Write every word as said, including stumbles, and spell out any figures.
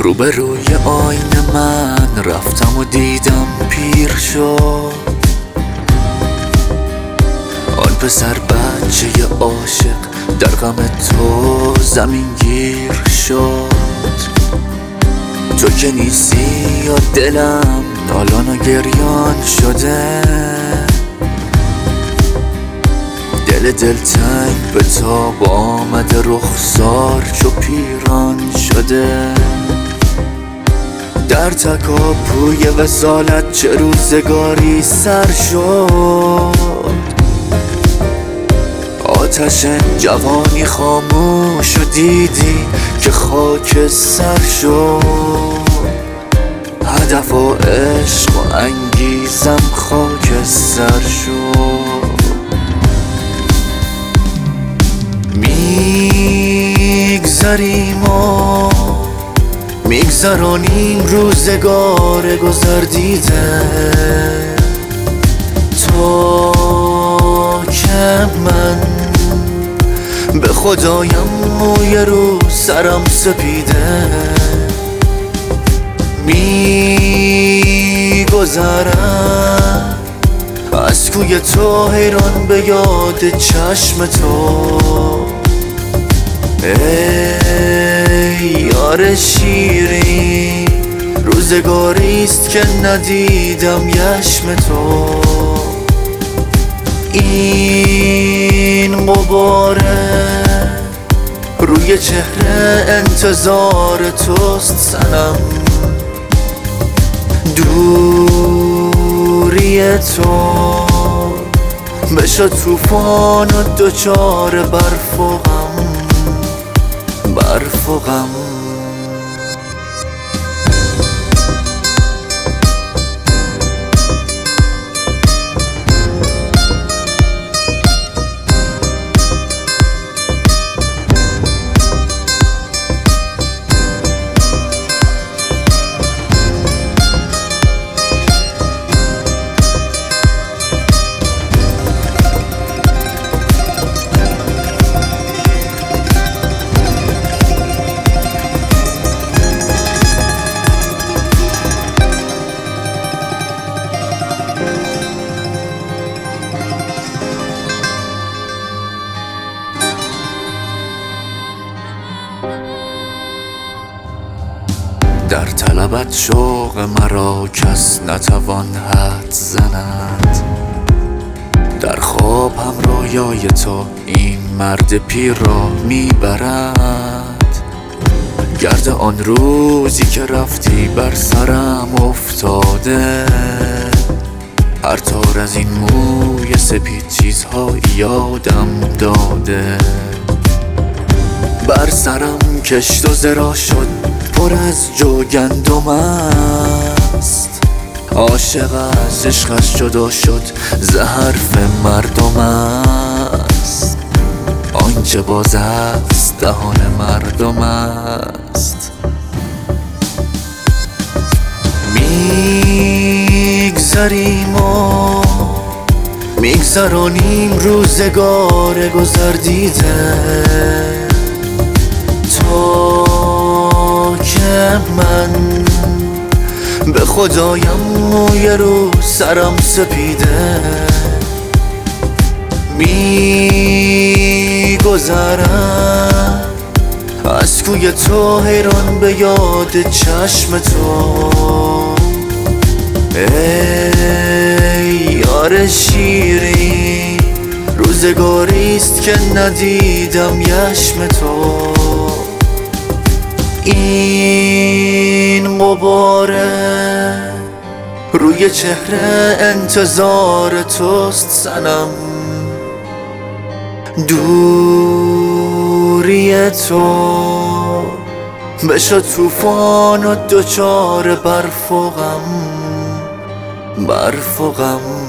روبروی آینه من رفتم و دیدم پیر شد آن پسر بچه عاشق در غم تو زمین گیر شد. تو که نیستی یا دلم نالان و گریان شده، دل دلتنگ به تاب آمده رخسار چو پیران شده. در تکاپوی وصالت چه روزگاری سر شد، آتش جوانی خاموش و دیدی که خاک سر شد. هدف و عشق و انگیزم خاک سر شد. میگذریم و میگذرانیم روزگار گذر دیده، تا که من به خدایم موی رو سرم سپیده. میگذرم از کوی تو حیران به یاد چشم تو، ای یار شیرین روزگاریست که ندیدم یشم تو. این غباره روی چهره انتظار توست صنم، دوری تو بشد طوفان و دچار برف و غم، برف و غم. در طلبت شوق مرا کس نتوان حد زند، در خواب هم رویای تو این مرد پیر را میبرد. گرد آن روزی که رفتی بر سرم افتاده، هر تار از این موی سپید چیزهایی یادم داده. بر سرم کشت و زرا شد پر از جو گندم است، عاشق از عشقش جدا شد ز حرف مردم است. آنچه باز است دهان مردم است. میگذریم و میگذرانیم روزگار گذر دیده، تا که من به خدایم موی رو سرم سپیده. میگذرم از کوی تو حیران به یاد چشم تو، ای یار شیرین روزگاریست که ندیدم یشم تو. این غباره روی چهره انتظار توست صنم، دوری تو بشد طوفان و دچار برف و غم، برف و غم.